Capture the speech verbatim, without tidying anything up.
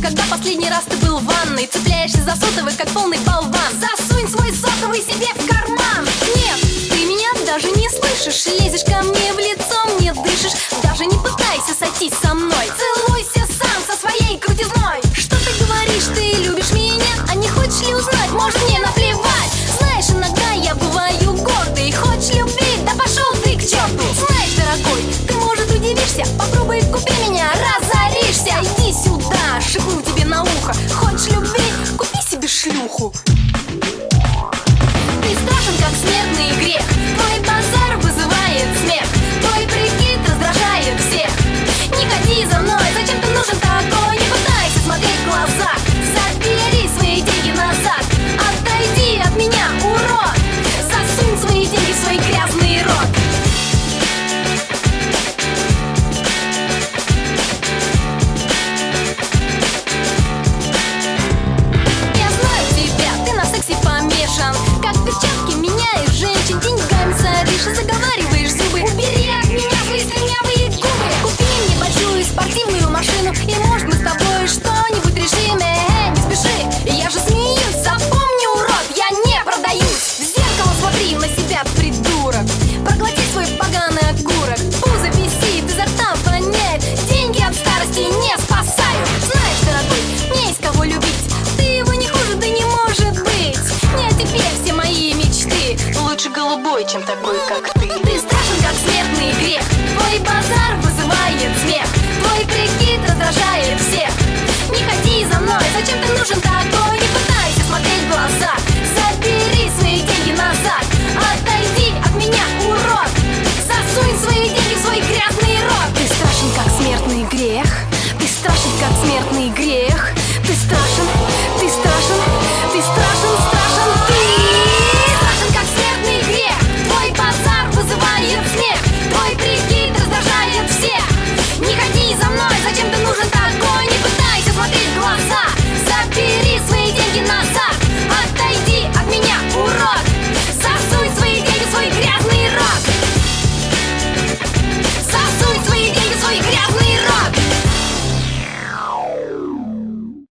когда последний раз ты был в ванной? Цепляешься за сотовый, как полный болван. Засунь свой сотовый себе в карман. Нет, ты меня даже не слышишь. Лезешь ко мне в лицо, мне дышишь. Даже не пытайся сойтись со мной. Целуйся сам со своей крутизной. Что ты говоришь, ты любишь меня? А не хочешь ли узнать, может мне наплевать? Знаешь, иногда я бываю гордой. Хочешь любви? Да пошел ты к черту. Знаешь, дорогой, ты, может, удивишься. Попробуй купи меня, разоришься. Иди сюда, шепну тебе на ухо. Хочешь любви? Купи себе шлюху. Ты страшен, как смертный грех. Твой базар вызывает смех. Твой прикид раздражает всех. Не ходи за мной, зачем ты нужен такой? Не пытайся смотреть в глаза. Забери свои деньги назад. Отойди от меня, урод. Засунь свои деньги в свой грязный рот. Я знаю тебя, ты на сексе помешан. Как перчатки меняешь женщин, деньгами соришь и заговариваешь зубы. Убери от меня свои слюнявые губы. Купи мне большую спортивную машину, и может мы с тобой что-нибудь решим. Э, не спеши, я же смеюсь. Запомни, урод, я не продаюсь. В зеркало смотри на себя, придурок. Проглоти свой поганый окурок. Пузо висит, изо рта воняет. Деньги от старости не спасают. Знаешь, дорогой, мне есть кого любить. Ты его не хуже, да не может быть. Не о тебе все мои мечты. Лучше голубой, чем такой, как ты. Ты страшен, как смертный грех. Твой базар вызывает смех. Твой прикид раздражает всех. Не ходи за мной, зачем ты нужен такой?